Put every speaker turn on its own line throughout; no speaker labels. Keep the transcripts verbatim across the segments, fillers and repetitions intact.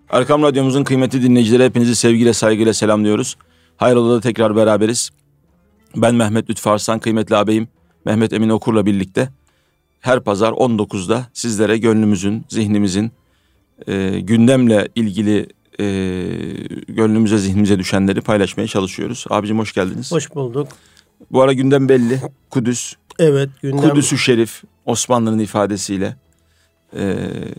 Erkam Radyomuzun kıymetli dinleyicileri, hepinizi sevgiyle saygıyla selamlıyoruz. Hayrola tekrar beraberiz. Ben Mehmet Lütfü Arslan, kıymetli ağabeyim Mehmet Emin Okur'la birlikte her pazar on dokuzda sizlere gönlümüzün, zihnimizin e, gündemle ilgili e, gönlümüze, zihnimize düşenleri paylaşmaya çalışıyoruz. Abicim hoş geldiniz.
Hoş bulduk.
Bu ara gündem belli. Kudüs.
Evet, gündem.
Kudüs-ü Şerif, Osmanlı'nın ifadesiyle e,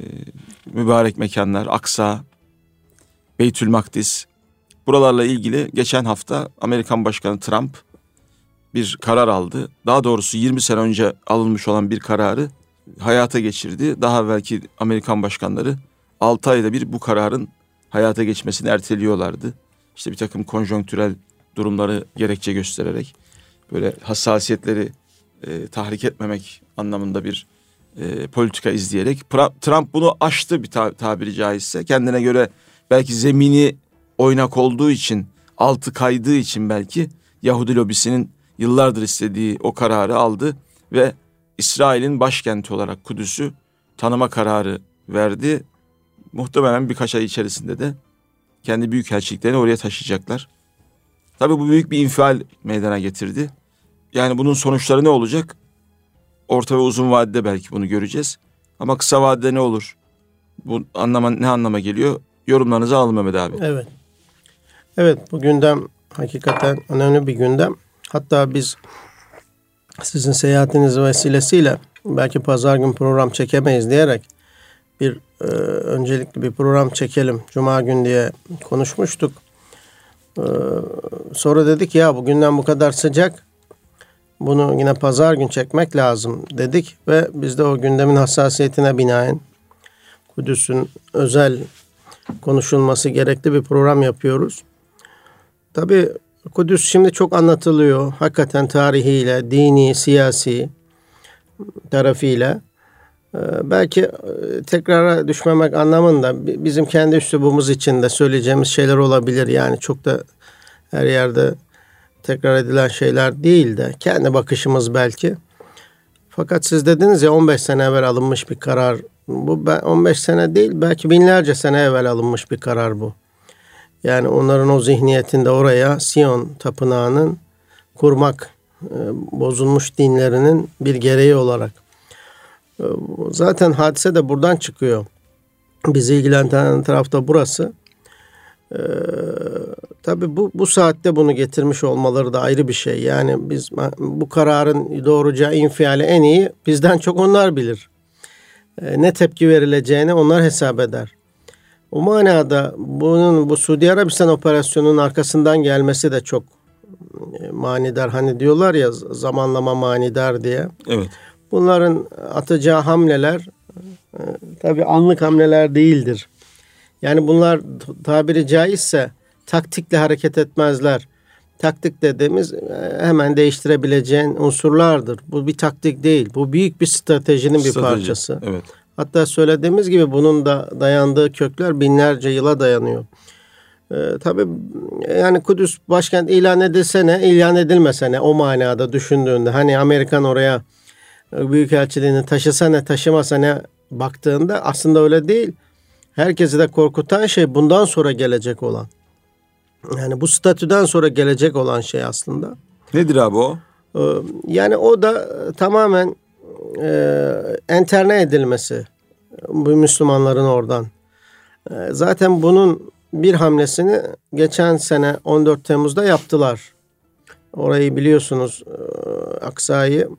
mübarek mekanlar, Aksa, Beytül Makdis. Buralarla ilgili geçen hafta Amerikan Başkanı Trump bir karar aldı. Daha doğrusu yirmi sene önce alınmış olan bir kararı hayata geçirdi. Daha belki Amerikan başkanları altı ayda bir bu kararın hayata geçmesini erteliyorlardı. İşte bir takım konjonktürel durumları gerekçe göstererek, böyle hassasiyetleri e, tahrik etmemek anlamında bir e, politika izleyerek. Trump bunu aştı, bir ta- tabiri caizse. Kendine göre belki zemini oynak olduğu için, altı kaydığı için belki Yahudi lobisinin yıllardır istediği o kararı aldı ve İsrail'in başkenti olarak Kudüs'ü tanıma kararı verdi. Muhtemelen birkaç ay içerisinde de kendi büyükelçiliklerini oraya taşıyacaklar. Tabii bu büyük bir infial meydana getirdi. Yani bunun sonuçları ne olacak? Orta ve uzun vadede belki bunu göreceğiz. Ama kısa vadede ne olur? Bu anlama, ne anlama geliyor? Yorumlarınızı alalım Mehmet abi.
Evet. Evet, bu gündem hakikaten önemli bir gündem. Hatta biz sizin seyahatiniz vesilesiyle belki pazar gün program çekemeyiz diyerek bir e, öncelikli bir program çekelim Cuma gün diye konuşmuştuk. E, sonra dedik ya bu gündem bu kadar sıcak, bunu yine pazar gün çekmek lazım dedik ve biz de o gündemin hassasiyetine binaen Kudüs'ün özel konuşulması gerekli bir program yapıyoruz. Tabii Kudüs şimdi çok anlatılıyor. Hakikaten tarihiyle, dini, siyasi tarafıyla. Ee, belki e, tekrara düşmemek anlamında bizim kendi üslubumuz içinde söyleyeceğimiz şeyler olabilir. Yani çok da her yerde tekrar edilen şeyler değil de kendi bakışımız belki. Fakat siz dediniz ya on beş sene evvel alınmış bir karar. Bu on beş sene değil, belki binlerce sene evvel alınmış bir karar bu. Yani onların o zihniyetinde oraya Siyon tapınağının kurmak, e, bozulmuş dinlerinin bir gereği olarak. E, zaten hadise de buradan çıkıyor. Bizi ilgilendiren taraf da burası. E, tabii bu, bu saatte bunu getirmiş olmaları da ayrı bir şey. Yani biz bu kararın doğuracağı infiali en iyi bizden çok onlar bilir. E, ne tepki verileceğini onlar hesap eder. O manada bunun bu Suudi Arabistan operasyonunun arkasından gelmesi de çok manidar. Hani diyorlar ya zamanlama manidar diye.
Evet.
Bunların atacağı hamleler e, tabii anlık hamleler değildir. Yani bunlar tabiri caizse taktikle hareket etmezler. Taktik dediğimiz e, hemen değiştirebileceğin unsurlardır. Bu bir taktik değil. Bu büyük bir stratejinin bir
Strateji.
parçası.
Evet.
Hatta söylediğimiz gibi bunun da dayandığı kökler binlerce yıla dayanıyor. Ee, tabii yani Kudüs başkent ilan edilse ne, ilan edilmese ne o manada düşündüğünde. Hani Amerikan oraya büyükelçiliğini taşısa ne, taşımasa ne baktığında aslında öyle değil. Herkesi de korkutan şey bundan sonra gelecek olan. Yani bu statüden sonra gelecek olan şey aslında.
Nedir abi o?
Ee, yani o da tamamen e, enterne edilmesi bu Müslümanların oradan. E, zaten bunun bir hamlesini geçen sene on dört Temmuz'da yaptılar. Orayı biliyorsunuz, e, Aksa'yı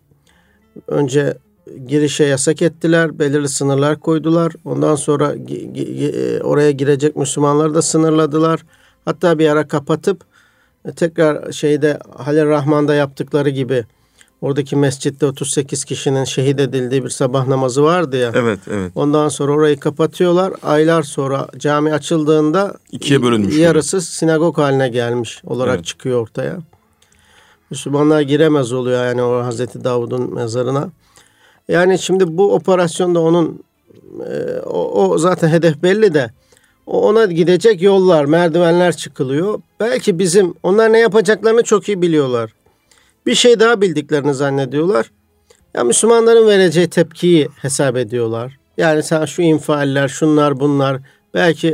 önce girişe yasak ettiler, belirli sınırlar koydular. Ondan sonra gi- gi- oraya girecek Müslümanları da sınırladılar. Hatta bir ara kapatıp e, tekrar şeyde Halil Rahman'da yaptıkları gibi oradaki mescitte otuz sekiz kişinin şehit edildiği bir sabah namazı vardı ya.
Evet, evet.
Ondan sonra orayı kapatıyorlar. Aylar sonra cami açıldığında
İkiye bölünmüş.
yarısı yani sinagog haline gelmiş olarak evet. çıkıyor ortaya. Müslümanlar giremez oluyor yani o Hazreti Davud'un mezarına. Yani şimdi bu operasyonda onun e, o, o zaten hedef belli de o ona gidecek yollar, merdivenler çıkılıyor. Belki bizim onlar ne yapacaklarını çok iyi biliyorlar. Bir şey daha bildiklerini zannediyorlar. Ya Müslümanların vereceği tepkiyi hesap ediyorlar. Yani sen şu infialler, şunlar bunlar belki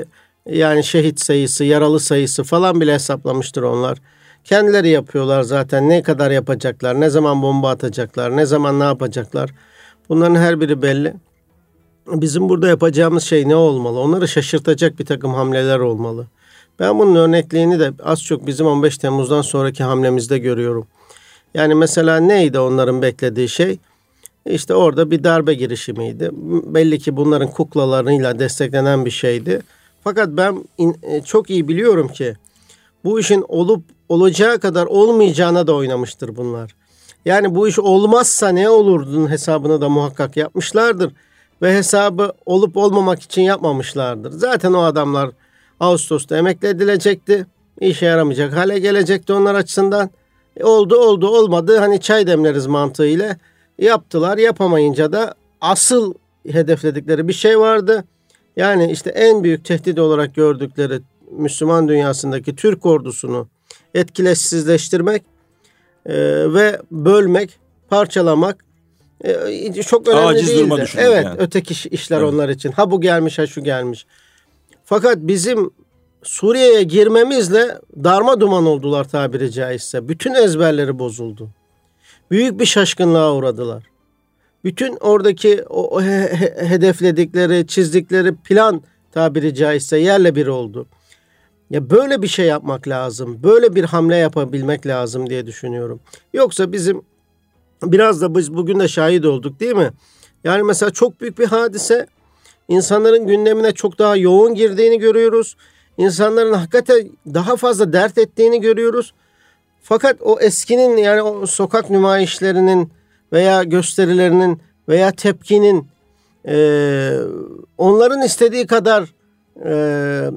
Yani şehit sayısı, yaralı sayısı falan bile hesaplamıştır onlar. Kendileri yapıyorlar zaten. Ne kadar yapacaklar, ne zaman bomba atacaklar, ne zaman ne yapacaklar. Bunların her biri belli. Bizim burada yapacağımız şey ne olmalı? Onları şaşırtacak bir takım hamleler olmalı. Ben bunun örnekliğini de az çok bizim on beş Temmuz'dan sonraki hamlemizde görüyorum. Yani mesela neydi onların beklediği şey? İşte orada bir darbe girişimiydi. Belli ki bunların kuklalarıyla desteklenen bir şeydi. Fakat ben in, çok iyi biliyorum ki bu işin olup olacağı kadar olmayacağına da oynamıştır bunlar. Yani bu iş olmazsa ne olurdun hesabını da muhakkak yapmışlardır. Ve hesabı olup olmamak için yapmamışlardır. Zaten o adamlar Ağustos'ta emekli edilecekti. İşe yaramayacak hale gelecekti onlar açısından. E oldu oldu olmadı hani çay demleriz mantığıyla yaptılar. Yapamayınca da asıl hedefledikleri bir şey vardı. Yani işte en büyük tehdit olarak gördükleri Müslüman dünyasındaki Türk ordusunu etkileşsizleştirmek e, ve bölmek, parçalamak e, çok önemli
Aciz
değildi. Evet,
yani.
öteki işler
Evet.
onlar için. Ha bu gelmiş, ha şu gelmiş. Fakat bizim Suriye'ye girmemizle darma duman oldular tabiri caizse. Bütün ezberleri bozuldu. Büyük bir şaşkınlığa uğradılar. Bütün oradaki o he- he- hedefledikleri, çizdikleri plan tabiri caizse yerle bir oldu. Ya böyle bir şey yapmak lazım. Böyle bir hamle yapabilmek lazım diye düşünüyorum. Yoksa bizim biraz da biz bugün de şahit olduk değil mi? Yani mesela çok büyük bir hadise. İnsanların gündemine çok daha yoğun girdiğini görüyoruz. İnsanların hakikaten daha fazla dert ettiğini görüyoruz. Fakat o eskinin yani o sokak nümayişlerinin veya gösterilerinin veya tepkinin e, onların istediği kadar e,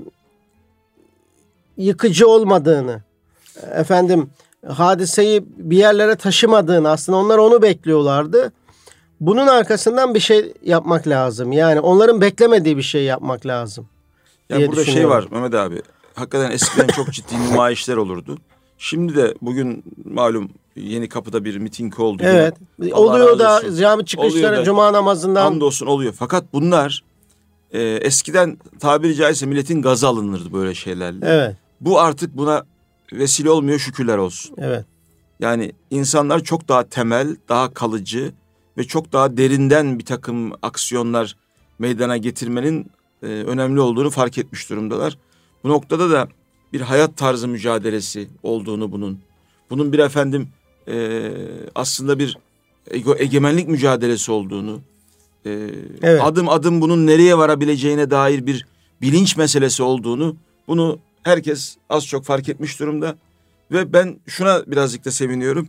yıkıcı olmadığını, efendim hadiseyi bir yerlere taşımadığını, aslında onlar onu bekliyorlardı. Bunun arkasından bir şey yapmak lazım. Yani onların beklemediği bir şey yapmak lazım.
Yani burada şey var Mehmet abi. Hakikaten eskiden çok ciddi nümayişler olurdu. Şimdi de bugün malum Yeni Kapı'da bir miting oldu.
Evet.
Allah
oluyor da
olsun.
cami çıkışları,
da,
cuma namazından.
Hamdolsun oluyor. Fakat bunlar e, eskiden tabiri caizse milletin gazı alınırdı böyle şeylerle.
Evet.
Bu artık buna vesile olmuyor, şükürler olsun.
Evet.
Yani insanlar çok daha temel, daha kalıcı ve çok daha derinden bir takım aksiyonlar meydana getirmenin e, önemli olduğunu fark etmiş durumdalar. Bu noktada da bir hayat tarzı mücadelesi olduğunu bunun, bunun bir efendim e, aslında bir ego, egemenlik mücadelesi olduğunu, e,
evet.
adım adım bunun nereye varabileceğine dair bir bilinç meselesi olduğunu, bunu herkes az çok fark etmiş durumda. Ve ben şuna birazcık da seviniyorum.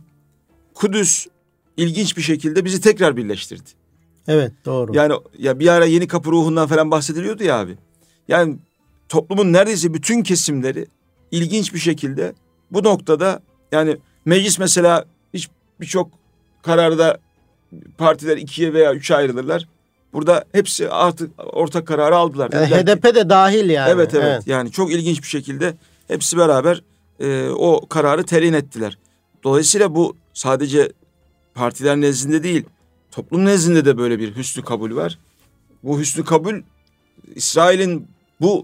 Kudüs ilginç bir şekilde bizi tekrar birleştirdi.
Evet, doğru.
Yani ya bir ara Yeni Kapı ruhundan falan bahsediliyordu ya abi. Yani toplumun neredeyse bütün kesimleri ilginç bir şekilde bu noktada, yani meclis mesela hiç birçok kararda partiler ikiye veya üçe ayrılırlar. Burada hepsi artık ortak kararı aldılar.
Yani H D P ki, de dahil yani.
Evet, evet evet yani çok ilginç bir şekilde hepsi beraber e, o kararı telin ettiler. Dolayısıyla bu sadece partiler nezdinde değil, toplum nezdinde de böyle bir hüsnü kabul var. Bu hüsnü kabul İsrail'in bu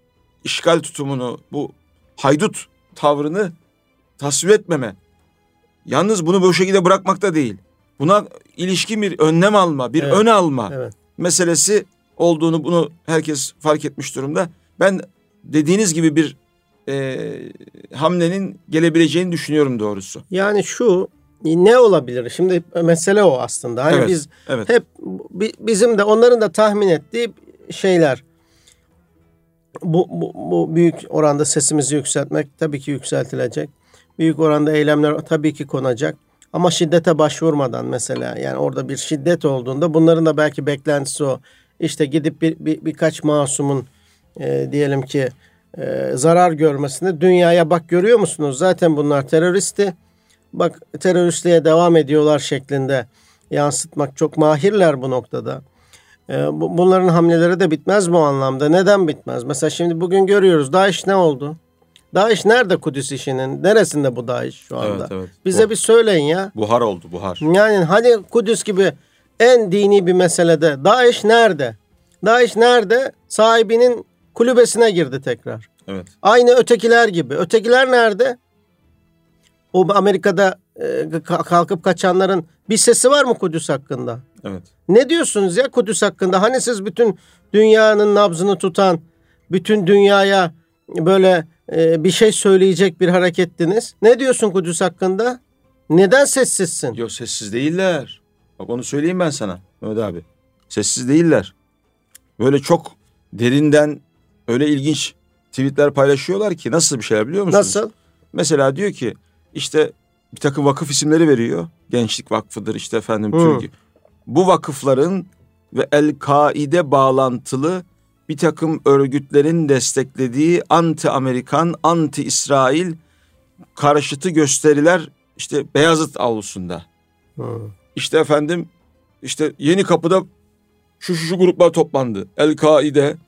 işgal tutumunu, bu haydut tavrını tasvip etmeme. Yalnız bunu bu şekilde bırakmak da değil. Buna ilişkin bir önlem alma, bir
evet.
ön alma
evet.
meselesi olduğunu, bunu herkes fark etmiş durumda. Ben dediğiniz gibi bir e, hamlenin gelebileceğini düşünüyorum doğrusu.
Yani şu ne olabilir? Şimdi mesele o aslında. Hani
evet,
biz
evet.
hep bizim de onların da tahmin ettiği şeyler. Bu, bu, bu büyük oranda sesimizi yükseltmek tabii ki yükseltilecek. Büyük oranda eylemler tabii ki konacak. Ama şiddete başvurmadan mesela, yani orada bir şiddet olduğunda bunların da belki beklentisi o. İşte gidip bir, bir birkaç masumun e, diyelim ki e, zarar görmesini, dünyaya bak görüyor musunuz? Zaten bunlar teröristi. Bak teröristliğe devam ediyorlar şeklinde yansıtmak çok mahirler bu noktada. E, bu, bunların hamleleri de bitmez bu anlamda. Neden bitmez? Mesela şimdi bugün görüyoruz, DAEŞ ne oldu? DAEŞ nerede Kudüs işinin? Neresinde bu DAEŞ şu anda?
Evet, evet.
Bize
Bu,
bir söyleyin ya.
Buhar oldu, buhar.
Yani hani Kudüs gibi en dini bir meselede DAEŞ nerede? DAEŞ nerede? Sahibinin kulübesine girdi tekrar.
Evet.
Aynı ötekiler gibi. Ötekiler nerede? O Amerika'da e, kalkıp kaçanların bir sesi var mı Kudüs hakkında?
Evet.
Ne diyorsunuz ya Kudüs hakkında? Hani siz bütün dünyanın nabzını tutan, bütün dünyaya böyle e, bir şey söyleyecek bir harekettiniz. Ne diyorsun Kudüs hakkında? Neden sessizsin?
Yok, sessiz değiller. Bak onu söyleyeyim ben sana Mehmet abi. Sessiz değiller. Böyle çok derinden öyle ilginç tweetler paylaşıyorlar ki, nasıl bir şeyler biliyor musunuz?
Nasıl?
Mesela diyor ki işte bir takım vakıf isimleri veriyor. Gençlik Vakfı'dır işte efendim
Hmm.
Türkiye. Bu vakıfların ve El-Kaide bağlantılı bir takım örgütlerin desteklediği anti-Amerikan, anti-İsrail karşıtı gösteriler işte Beyazıt avlusunda.
Hmm.
İşte efendim işte Yenikapı'da şu şu, şu gruplar toplandı. El-Kaide,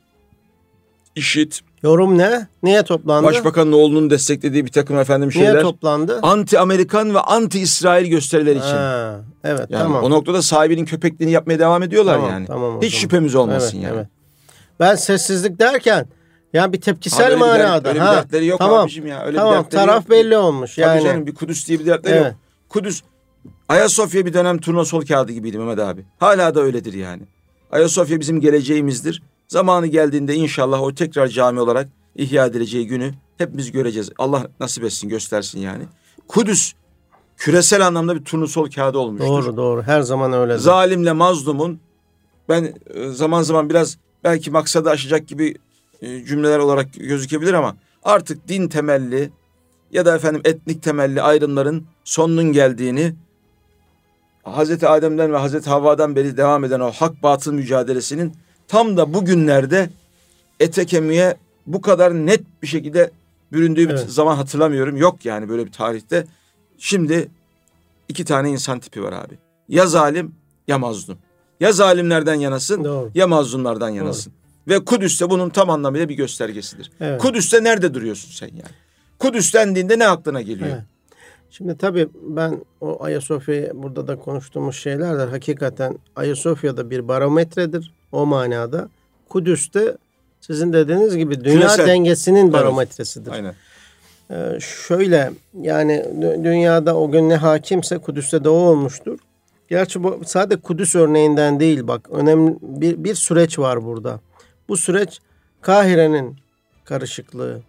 IŞİD,
Yorum ne? Niye toplandı?
Başbakanın oğlunun desteklediği bir takım efendim şeyler.
Niye toplandı?
Anti-Amerikan ve anti-İsrail gösteriler için.
Ha, evet
Yani
tamam.
o noktada sahibinin köpekliğini yapmaya devam ediyorlar
Tamam,
yani.
tamam o
Hiç
zaman.
şüphemiz olmasın
Evet,
yani.
evet. Ben sessizlik derken yani bir tepkisel
Abi öyle bir dert-
manada.
öyle bir
ha,
dertleri yok
tamam,
abicim ya. Öyle bir
tamam
dertleri
taraf
yok.
belli olmuş
Tabii
yani.
canım, bir Kudüs diye bir dertleri
Evet.
yok. Kudüs, Ayasofya bir dönem turnasol kağıdı gibiydi Mehmet abi. Hala da öyledir yani. Ayasofya bizim geleceğimizdir. Zamanı geldiğinde inşallah o tekrar cami olarak ihya edileceği günü hepimiz göreceğiz. Allah nasip etsin, göstersin yani. Kudüs küresel anlamda bir turnusol kağıdı olmuştur.
Doğru doğru, her zaman öyle.
Zalimle mazlumun, ben e, zaman zaman biraz belki maksadı aşacak gibi e, cümleler olarak gözükebilir ama artık din temelli ya da efendim etnik temelli ayrımların sonunun geldiğini, Hazreti Adem'den ve Hazreti Havva'dan beri devam eden o hak batıl mücadelesinin tam da bugünlerde ete kemiğe bu kadar net bir şekilde büründüğü bir
Evet.
zaman hatırlamıyorum. Yok yani böyle bir tarihte. Şimdi iki tane insan tipi var abi. Ya zalim ya mazlum. Ya zalimlerden yanasın,
Doğru.
ya mazlumlardan yanasın. Ve Kudüs de bunun tam anlamıyla bir göstergesidir.
Evet.
Kudüs'te nerede duruyorsun sen yani? Kudüs dendiğinde ne aklına geliyor?
Evet. Şimdi tabii ben o Ayasofya'yı burada da konuştuğumuz şeylerdir. Hakikaten Ayasofya'da bir barometredir o manada. Kudüs'te sizin dediğiniz gibi dünya
Küresel.
dengesinin
Evet.
barometresidir.
Aynen.
Ee, şöyle yani dü- dünyada o gün ne hakimse Kudüs'te de o olmuştur. Gerçi bu sadece Kudüs örneğinden değil, bak önemli bir, bir süreç var burada. Bu süreç Kahire'nin karışıklığı,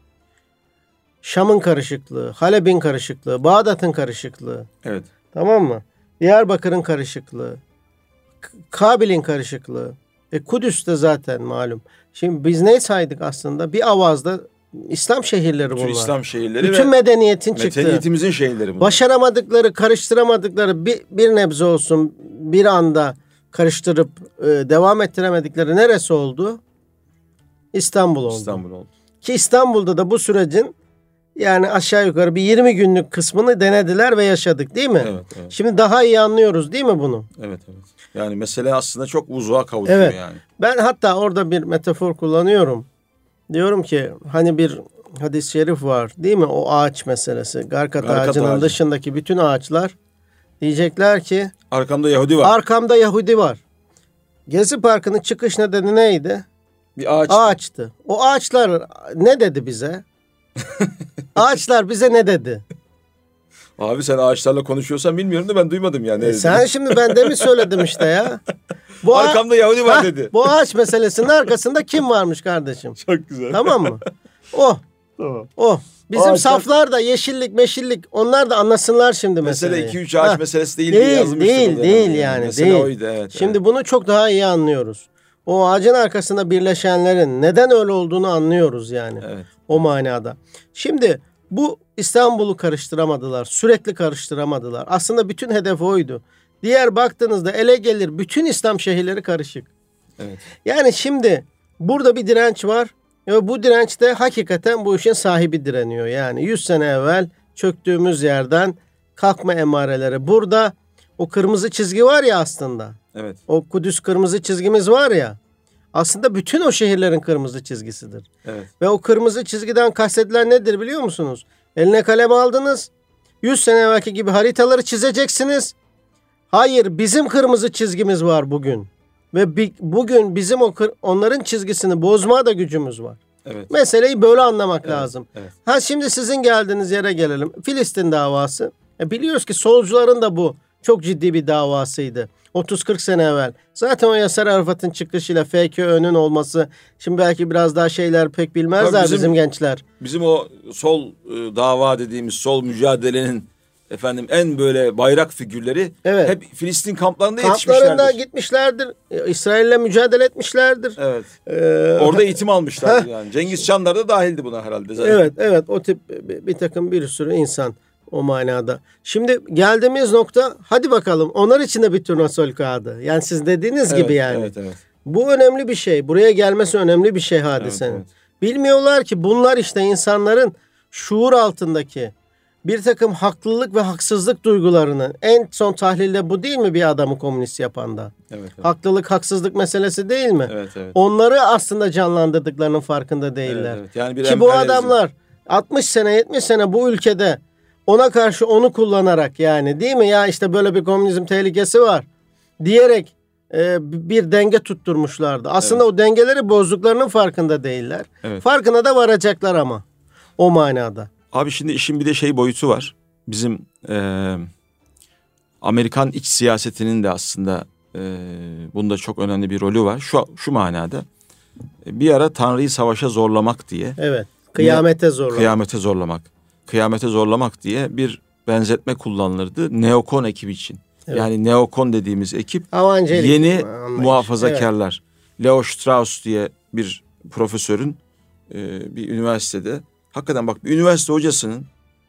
Şam'ın karışıklığı, Halep'in karışıklığı, Bağdat'ın karışıklığı,
Evet.
tamam mı? Diyarbakır'ın karışıklığı, K- Kabil'in karışıklığı. E Kudüs'te zaten malum. Şimdi biz ne saydık aslında? Bir avazda İslam şehirleri
Bütün
bunlar.
İslam şehirleri
Bütün
ve
medeniyetin çıktığı.
medeniyetimizin şehirleri bunlar.
Başaramadıkları, karıştıramadıkları bir, bir nebze olsun bir anda karıştırıp e, devam ettiremedikleri neresi oldu? İstanbul oldu.
İstanbul oldu.
Ki İstanbul'da da bu sürecin yani aşağı yukarı bir yirmi günlük kısmını denediler ve yaşadık değil mi?
Evet, evet.
Şimdi daha iyi anlıyoruz değil mi bunu?
Evet, evet. Yani mesele aslında çok vuzuğa kavuşuyor
Evet.
yani.
Ben hatta orada bir metafor kullanıyorum. Diyorum ki hani bir hadis-i şerif var değil mi? O ağaç meselesi. Garkat,
Garkat
ağacının
ağacı.
dışındaki bütün ağaçlar diyecekler ki
Arkamda Yahudi var.
arkamda Yahudi var. Gezi Parkı'nın çıkış nedeni neydi?
Bir ağaç.
Ağaçtı. O ağaçlar ne dedi bize? Ağaçlar bize ne dedi?
Abi sen ağaçlarla konuşuyorsan bilmiyorum da ben duymadım yani.
E sen şimdi ben de mi söyledim işte ya? Bu ağa-
Arkamda Yahudi var
Hah,
dedi.
Bu ağaç meselesinin arkasında kim varmış kardeşim?
Çok güzel.
Tamam mı? O.
Tamam.
O. Bizim
Ağaçlar-
saflar da yeşillik meşillik onlar da anlasınlar şimdi meseleyi.
Mesele iki üç ağaç
Ha,
meselesi değil diye
Değil,
yazılmıştı
değil,
bu
değil
dönemde
yani,
Mesele
değil.
oydu, evet.
Şimdi
evet.
bunu çok daha iyi anlıyoruz. O ağacın arkasında birleşenlerin neden öyle olduğunu anlıyoruz yani.
Evet.
O manada. Şimdi bu İstanbul'u karıştıramadılar. Sürekli karıştıramadılar. Aslında bütün hedef oydu. Diğer baktığınızda ele gelir bütün İslam şehirleri karışık.
Evet.
Yani şimdi burada bir direnç var. Ve bu dirençte hakikaten bu işin sahibi direniyor. Yani yüz sene evvel çöktüğümüz yerden kalkma emareleri. Burada o kırmızı çizgi var ya aslında.
Evet.
O Kudüs kırmızı çizgimiz var ya. Aslında bütün o şehirlerin kırmızı çizgisidir.
Evet.
Ve o kırmızı çizgiden kastedilen nedir biliyor musunuz? Eline kalem aldınız. yüz sene evvelki gibi haritaları çizeceksiniz. Hayır, bizim kırmızı çizgimiz var bugün. Ve bi- bugün bizim o kır- onların çizgisini bozmaya da gücümüz var.
Evet.
Meseleyi böyle anlamak
Evet,
lazım.
evet.
Ha şimdi sizin geldiğiniz yere gelelim. Filistin davası. E biliyoruz ki solcuların da bu çok ciddi bir davasıydı. otuz kırk sene evvel. Zaten o Yasser Arafat'ın çıkışıyla F K Ö'nün olması. Şimdi belki biraz daha şeyler pek bilmezler bizim, bizim gençler.
Bizim o sol e, dava dediğimiz sol mücadelenin efendim en böyle bayrak figürleri evet. hep Filistin kamplarında yetişmişlerdir.
Kamplarında gitmişlerdir. İsrail'le mücadele etmişlerdir.
Evet. Ee, Orada eğitim almışlardı yani. Cengiz Çandar da dahildi buna herhalde zaten.
Evet, evet. O tip bir, bir takım bir sürü insan o manada. Şimdi geldiğimiz nokta, hadi bakalım onlar için de bir turnasol kağıdı. Yani siz dediğiniz
evet,
gibi yani.
Evet, evet.
Bu önemli bir şey. Buraya gelmesi önemli bir şey hadisenin. Evet, evet. Bilmiyorlar ki bunlar işte insanların şuur altındaki bir takım haklılık ve haksızlık duygularını, en son tahlilde bu değil mi bir adamı komünist yapan da?
Evet, evet.
Haklılık, haksızlık meselesi değil mi?
Evet, evet.
Onları aslında canlandırdıklarının farkında değiller. Evet, evet.
Yani bir
ki bu adamlar altmış sene yetmiş sene bu ülkede ona karşı onu kullanarak, yani değil mi ya işte böyle bir komünizm tehlikesi var diyerek e, bir denge tutturmuşlardı. Aslında evet. o dengeleri bozduklarının farkında değiller. Evet. Farkına da varacaklar ama o manada.
Abi şimdi işin bir de şey boyutu var. Bizim e, Amerikan iç siyasetinin de aslında e, bunda çok önemli bir rolü var. Şu şu manada bir ara Tanrı'yı savaşa zorlamak diye.
Evet. Kıyamete zorlamak.
Kıyamete zorlamak. Kıyamete zorlamak diye bir benzetme kullanılırdı neokon ekibi için. Evet. Yani neokon dediğimiz ekip Evangelik yeni anlayış. Muhafazakarlar. Evet. Leo Strauss diye bir profesörün e, bir üniversitede, hakikaten bak bir üniversite hocasının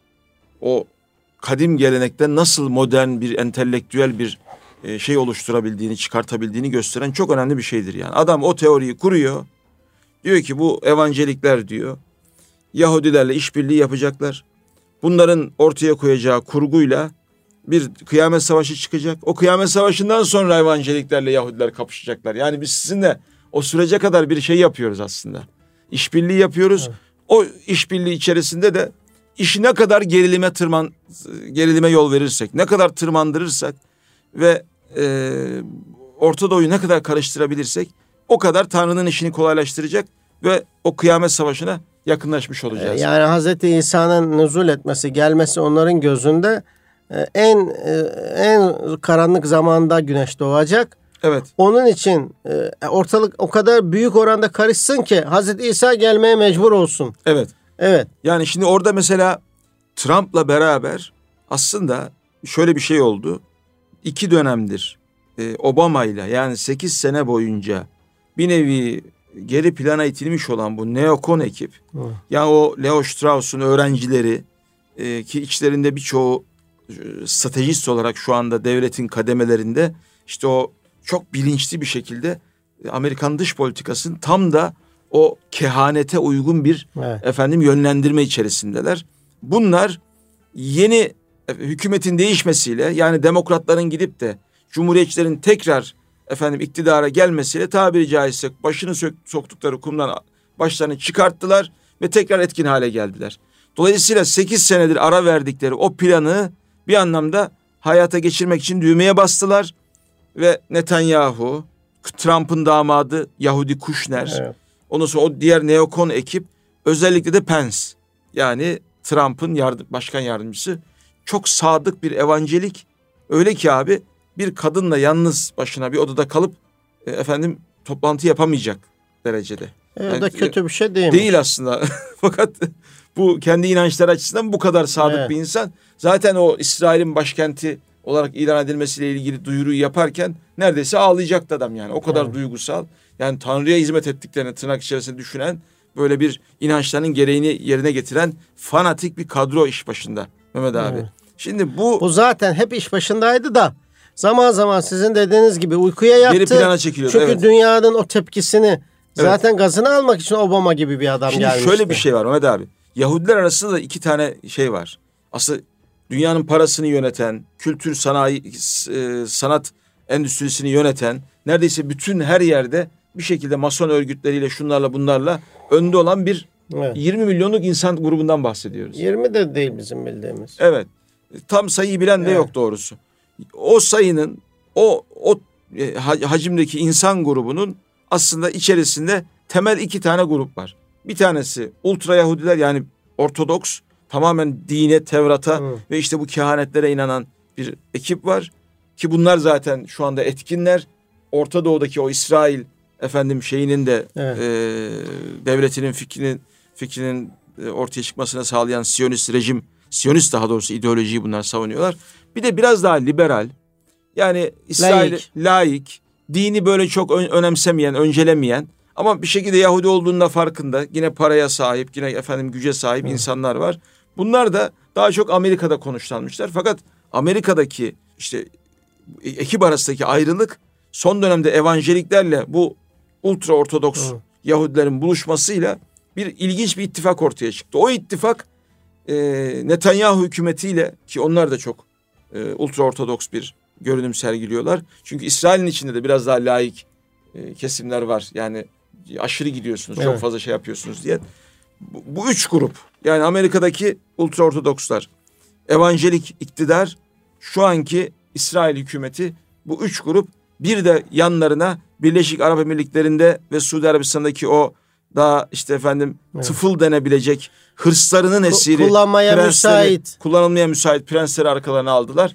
o kadim gelenekten nasıl modern bir entelektüel bir e, şey oluşturabildiğini, çıkartabildiğini gösteren çok önemli bir şeydir yani. Adam o teoriyi kuruyor. Diyor ki bu evangelikler diyor Yahudilerle işbirliği yapacaklar. Bunların ortaya koyacağı kurguyla bir kıyamet savaşı çıkacak. O kıyamet savaşından sonra evangeliklerle Yahudiler kapışacaklar. Yani biz sizinle o sürece kadar bir şey yapıyoruz aslında. İşbirliği yapıyoruz. Evet. O işbirliği içerisinde de işi ne kadar gerilime tırman gerilime yol verirsek, ne kadar tırmandırırsak ve e, Orta Doğu'yu ne kadar karıştırabilirsek o kadar Tanrı'nın işini kolaylaştıracak ve o kıyamet savaşına yakınlaşmış olacağız.
Yani Hazreti İsa'nın nüzul etmesi, gelmesi onların gözünde en en karanlık zamanda güneş doğacak.
Evet.
Onun için ortalık o kadar büyük oranda karışsın ki Hazreti İsa gelmeye mecbur olsun.
Evet.
Evet.
Yani şimdi orada mesela Trump'la beraber aslında şöyle bir şey oldu. İki dönemdir Obama ile yani sekiz sene boyunca bir nevi geri plana itilmiş olan bu neokon ekip, Hı. yani o Leo Strauss'un öğrencileri e, ki içlerinde birçoğu e, stratejist olarak şu anda devletin kademelerinde, işte o çok bilinçli bir şekilde e, Amerikan dış politikasının tam da o kehanete uygun bir evet. efendim yönlendirme içerisindeler. Bunlar yeni e, hükümetin değişmesiyle, yani demokratların gidip de cumhuriyetçilerin tekrar efendim iktidara gelmesiyle tabiri caizse başını sök, soktukları kumdan başlarını çıkarttılar ve tekrar etkin hale geldiler. Dolayısıyla sekiz senedir ara verdikleri o planı bir anlamda hayata geçirmek için düğmeye bastılar ve Netanyahu, Trump'ın damadı Yahudi Kushner, evet. ondan sonra o diğer neokon ekip, özellikle de Pence, yani Trump'ın yardım, başkan yardımcısı, çok sadık bir evangelik, öyle ki abi bir kadınla yalnız başına bir odada kalıp e, efendim toplantı yapamayacak derecede.
E, yani, o da kötü bir şey değil mi?
Değil aslında. Fakat bu kendi inançları açısından bu kadar sadık evet. bir insan. Zaten o İsrail'in başkenti olarak ilan edilmesiyle ilgili duyuruyu yaparken neredeyse ağlayacaktı adam yani. O kadar evet. duygusal. Yani Tanrı'ya hizmet ettiklerini tırnak içerisinde düşünen, böyle bir inançlarının gereğini yerine getiren fanatik bir kadro iş başında Mehmet abi. Evet. Şimdi bu...
Bu zaten hep iş başındaydı da zaman zaman sizin dediğiniz gibi uykuya yattı.
Geri plana çekiliyor.
Çünkü
evet.
dünyanın o tepkisini evet. zaten gazını almak için Obama gibi bir adam
Şimdi
gelmişti.
Şöyle bir şey var Mehmet abi. Yahudiler arasında da iki tane şey var. Aslında dünyanın parasını yöneten, kültür, sanayi, sanat endüstrisini yöneten, neredeyse bütün her yerde bir şekilde mason örgütleriyle, şunlarla bunlarla önde olan bir evet. yirmi milyonluk insan grubundan bahsediyoruz.
yirmi de değil bizim bildiğimiz.
Evet. Tam sayıyı bilen de evet. yok doğrusu. O sayının, o o hacimdeki insan grubunun aslında içerisinde temel iki tane grup var. Bir tanesi ultra Yahudiler, yani Ortodoks, tamamen dine, Tevrat'a hmm. ve işte bu kehanetlere inanan bir ekip var. Ki bunlar zaten şu anda etkinler. Orta Doğu'daki o İsrail efendim şeyinin de evet. e, devletinin fikrinin fikrinin e, ortaya çıkmasını sağlayan Siyonist rejim, Siyonist daha doğrusu ideolojiyi bunlar savunuyorlar. Bir de biraz daha liberal, yani İsrail laik, laik dini böyle çok ön, önemsemeyen, öncelemeyen ama bir şekilde Yahudi olduğunda farkında, yine paraya sahip, yine efendim güce sahip hmm. insanlar var. Bunlar da daha çok Amerika'da konuşlanmışlar. Fakat Amerika'daki işte ekip arasındaki ayrılık son dönemde evangeliklerle bu ultra ortodoks hmm. Yahudilerin buluşmasıyla bir ilginç bir ittifak ortaya çıktı. O ittifak e, Netanyahu hükümetiyle, ki onlar da çok e, ultra ortodoks bir görünüm sergiliyorlar. Çünkü İsrail'in içinde de biraz daha laik e, kesimler var. Yani aşırı gidiyorsunuz, evet. çok fazla şey yapıyorsunuz diye. Bu, bu üç grup, yani Amerika'daki ultra ortodokslar, evangelik iktidar, şu anki İsrail hükümeti, bu üç grup, bir de yanlarına Birleşik Arap Emirlikleri'nde ve Suudi Arabistan'daki o daha işte efendim evet. tıfıl denebilecek hırslarının esiri,
kullanmaya müsait,
kullanılmaya müsait prensleri arkalarına aldılar.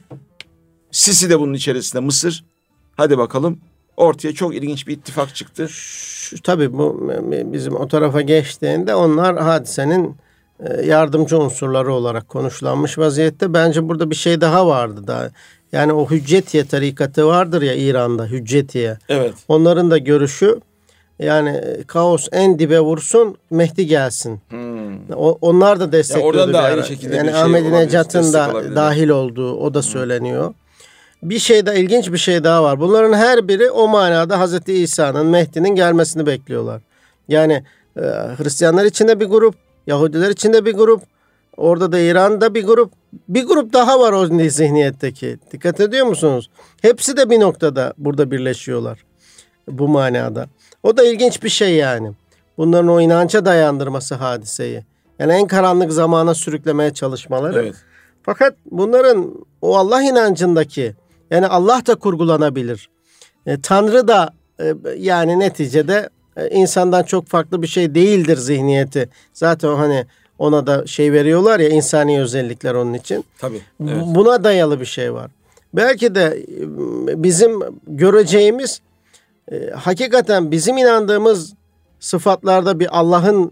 Sisi de bunun içerisinde, Mısır. Hadi bakalım, ortaya çok ilginç bir ittifak çıktı.
Şu, tabii bu bizim o tarafa geçtiğinde onlar hadisenin yardımcı unsurları olarak konuşlanmış vaziyette. Bence burada bir şey daha vardı daha. Yani o Hüccetiye tarikatı vardır ya İran'da, Hüccetiye.
Evet.
Onların da görüşü, yani kaos en dibe vursun, Mehdi gelsin. Hmm. O, onlar da destekliyordu.
Oradan da aynı şekilde
yani
bir şey
Ahmadinejad'ın da dahil olduğu o da hmm. söyleniyor. Bir şey de ilginç bir şey daha var. Bunların her biri o manada Hazreti İsa'nın, Mehdi'nin gelmesini bekliyorlar. Yani e, Hristiyanlar içinde bir grup, Yahudiler içinde bir grup, orada da İran'da bir grup, bir grup daha var o zihniyetteki. Dikkat ediyor musunuz? Hepsi de bir noktada burada birleşiyorlar bu manada. O da ilginç bir şey yani. Bunların o inanca dayandırması hadiseyi. Yani en karanlık zamana sürüklemeye çalışmaları. Evet. Fakat bunların o Allah inancındaki, yani Allah da kurgulanabilir. E, Tanrı da e, yani neticede e, insandan çok farklı bir şey değildir zihniyeti. Zaten hani ona da şey veriyorlar ya, insani özellikler onun için.
Tabii. Evet.
Buna dayalı bir şey var. Belki de bizim göreceğimiz e, hakikaten bizim inandığımız sıfatlarda bir Allah'ın,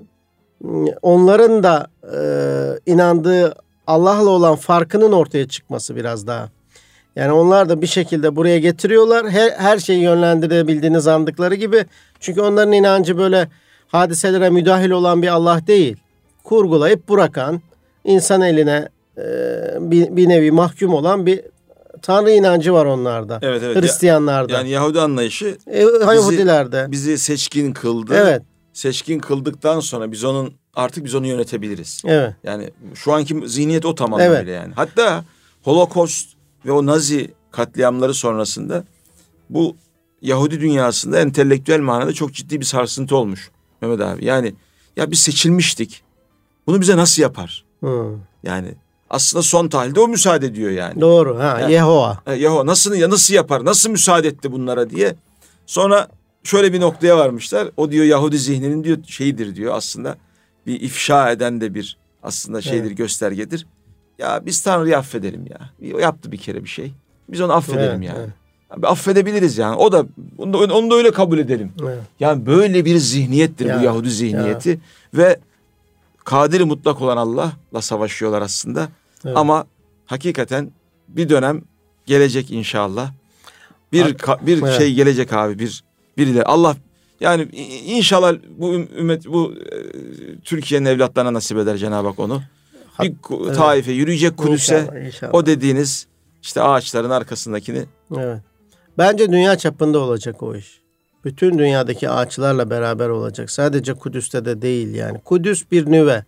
onların da e, inandığı Allah'la olan farkının ortaya çıkması biraz daha. Yani onlar da bir şekilde buraya getiriyorlar. Her, her şeyi yönlendirebildiğini zandıkları gibi. Çünkü onların inancı böyle hadiselere müdahil olan bir Allah değil. Kurgulayıp bırakan, insan eline e, bir, bir nevi mahkum olan bir Tanrı inancı var onlarda.
Evet, evet.
Hristiyanlarda.
Yani Yahudi anlayışı
e, Yahudilerde.
Bizi, bizi seçkin kıldı.
Evet.
Seçkin kıldıktan sonra biz onun artık biz onu yönetebiliriz.
Evet.
Yani şu anki zihniyet o tamamıyla evet. yani. Hatta Holocaust ve o Nazi katliamları sonrasında bu Yahudi dünyasında entelektüel manada çok ciddi bir sarsıntı olmuş Mehmet abi. Yani ya biz seçilmiştik. Bunu bize nasıl yapar? Hmm. Yani aslında son tahlilde o müsaade ediyor yani.
Doğru. Ha, yani, Yehova.
Yehova nasıl ya nasıl yapar? Nasıl müsaade etti bunlara diye. Sonra şöyle bir noktaya varmışlar. O diyor Yahudi zihninin diyor şeyidir diyor aslında. Bir ifşa eden de bir aslında şeydir, evet. göstergedir. Ya biz Tanrı'yı affedelim ya. O yaptı bir kere bir şey. Biz onu affedelim evet, yani. Evet. Yani affedebiliriz yani. O da onu da, onu da öyle kabul edelim. Evet. Yani böyle bir zihniyettir ya, bu Yahudi zihniyeti ya. Ve kadiri mutlak olan Allah'la savaşıyorlar aslında. Evet. Ama hakikaten bir dönem gelecek inşallah. Bir bir evet. şey gelecek abi, bir birileri Allah yani inşallah bu ümmet bu e, Türkiye'nin evlatlarına nasip eder Cenab-ı Hak onu. Bir evet. taife yürüyecek Kudüs'e, inşallah, inşallah. O dediğiniz işte ağaçların arkasındakini.
Evet. Bence dünya çapında olacak o iş. Bütün dünyadaki ağaçlarla beraber olacak. Sadece Kudüs'te de değil yani. Kudüs bir nüve.